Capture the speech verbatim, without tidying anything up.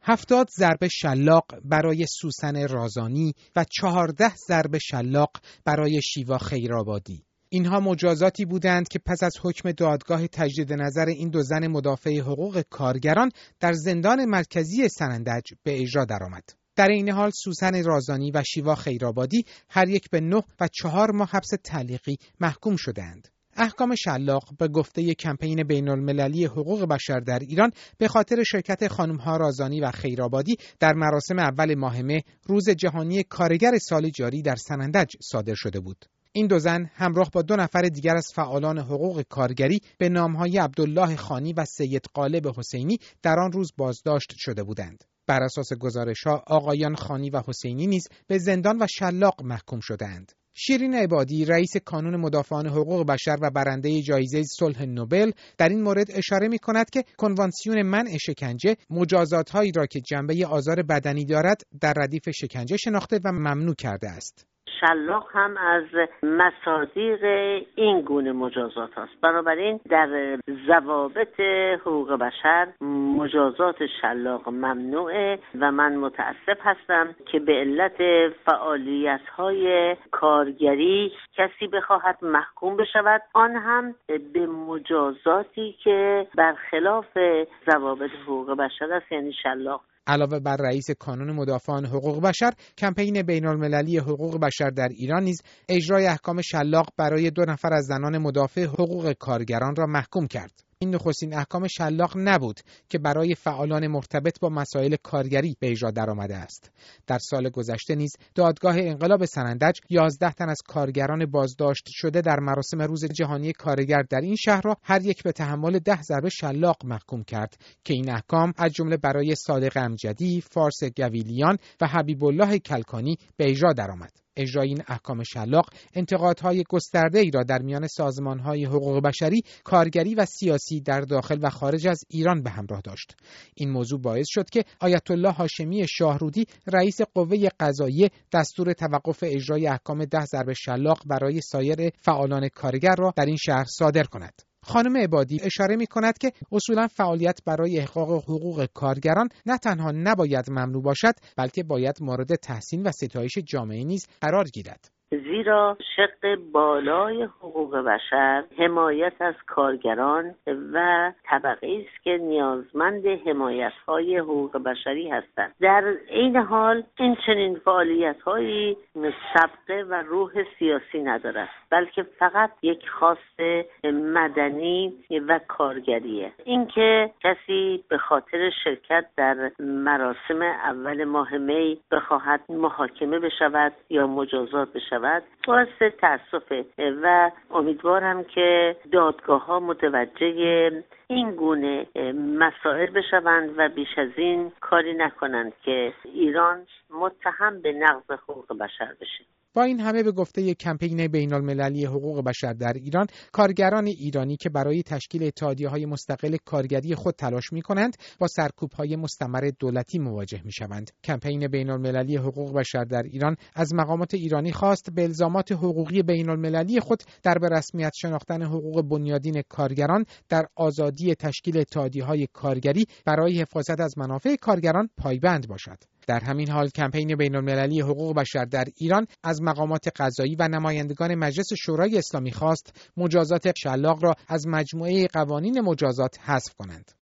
هفتاد ضربه شلاق برای سوسن رازانی و چهارده ضربه شلاق برای شیوا خیرآبادی. اینها مجازاتی بودند که پس از حکم دادگاه تجدید نظر این دو زن مدافع حقوق کارگران در زندان مرکزی سنندج به اجرا درآمد. در این حال سوسن رازانی و شیوا خیرآبادی هر یک به نه و چهار ماه حبس تعلیقی محکوم شدند. احکام شلاق به گفته کمپین بین المللی حقوق بشر در ایران به خاطر شرکت خانم‌ها رازانی و خیرآبادی در مراسم اول ماه مه روز جهانی کارگر سال جاری در سنندج صادر شده بود. این دو زن همراه با دو نفر دیگر از فعالان حقوق کارگری به نام‌های عبدالله خانی و سید غالب حسینی در آن روز بازداشت شده بودند. بر اساس گزارش‌ها آقایان خانی و حسینی نیز به زندان و شلاق محکوم شدند. شیرین عبادی رئیس کانون مدافعان حقوق بشر و برنده جایزه صلح نوبل در این مورد اشاره می‌کند که کنوانسیون منع شکنجه مجازات‌هایی را که جنبه آزار بدنی دارد در ردیف شکنجه شناخته و ممنوع کرده است. شلاق هم از مصادیق این گونه مجازات است. بنابراین در ضوابط حقوق بشر مجازات شلاق ممنوعه و من متاسف هستم که به علت فعالیت‌های کارگری کسی بخواهد محکوم بشود، آن هم به مجازاتی که برخلاف ضوابط حقوق بشر است، یعنی شلاق. علاوه بر رئیس کانون مدافعان حقوق بشر، کمپین بین المللی حقوق بشر در ایران نیز اجرای احکام شلاق برای دو نفر از زنان مدافع حقوق کارگران را محکوم کرد. این نخستین احکام شلاق نبود که برای فعالان مرتبط با مسائل کارگری به اجرا درآمده است. در سال گذشته نیز دادگاه انقلاب سنندج یازده تن از کارگران بازداشت شده در مراسم روز جهانی کارگر در این شهر را هر یک به تحمل ده ضربه شلاق محکوم کرد که این احکام از جمله برای صادق امجدی، فارس گویلیان و حبیب الله کلکانی به اجرا درآمد. اجرای این احکام شلاق انتقادهای گسترده‌ای را در میان سازمان‌های حقوق بشری، کارگری و سیاسی در داخل و خارج از ایران به همراه داشت. این موضوع باعث شد که آیت الله هاشمی شاهرودی رئیس قوه قضاییه دستور توقف اجرای احکام ده ضرب شلاق برای سایر فعالان کارگر را در این شهر صادر کند. خانم عبادی اشاره می کند که اصولا فعالیت برای احقاق حقوق کارگران نه تنها نباید ممنوع باشد، بلکه باید مورد تحسین و ستایش جامعه نیز قرار گیرد. زیرا شق بالای حقوق بشر حمایت از کارگران و طبقه است که نیازمند حمایت‌های حقوق بشری هستند. در این حال این چنین فعالیت‌هایی سابقه و روح سیاسی ندارد، بلکه فقط یک خواست مدنی و کارگریه. اینکه کسی به خاطر شرکت در مراسم اول ماه می بخواهد محاکمه بشود یا مجازات بشود باعث تأسفه و امیدوارم که دادگاه‌ها متوجه این گونه مسائل بشوند و بیش از این کاری نکنند که ایران متهم به نقض حقوق بشر بشه. با این همه به گفته کمپین بین المللی حقوق بشر در ایران، کارگران ایرانی که برای تشکیل اتحادیه‌های مستقل کارگری خود تلاش می‌کنند، با سرکوب‌های مستمر دولتی مواجه می‌شوند. کمپین بین المللی حقوق بشر در ایران از مقامات ایرانی خواست به الزامات حقوقی بین المللی خود در به رسمیت شناختن حقوق بنیادین کارگران در آزادی تشکیل اتحادیه‌های کارگری برای حفاظت از منافع کارگران پایبند باشد. در همین حال کمپین بین المللی حقوق بشر در ایران از مقامات قضایی و نمایندگان مجلس شورای اسلامی خواست مجازات شلاق را از مجموعه قوانین مجازات حذف کنند.